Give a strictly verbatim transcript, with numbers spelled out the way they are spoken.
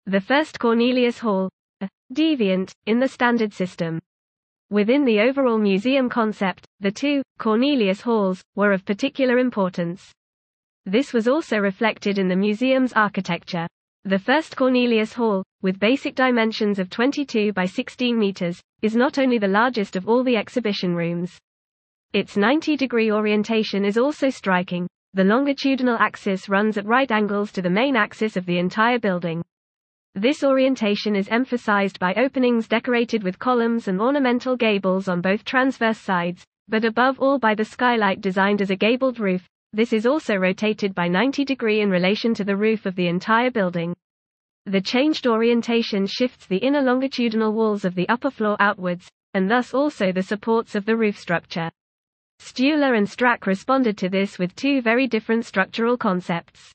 The first Cornelius Hall, a deviant, in the standard system. Within the overall museum concept, the two Cornelius Halls were of particular importance. This was also reflected in the museum's architecture. The first Cornelius Hall, with basic dimensions of twenty-two by sixteen meters, is not only the largest of all the exhibition rooms. Its ninety degree orientation is also striking. The longitudinal axis runs at right angles to the main axis of the entire building. This orientation is emphasized by openings decorated with columns and ornamental gables on both transverse sides, but above all by the skylight designed as a gabled roof. This is also rotated by ninety degree in relation to the roof of the entire building. The changed orientation shifts the inner longitudinal walls of the upper floor outwards, and thus also the supports of the roof structure. Stüler and Strack responded to this with two very different structural concepts.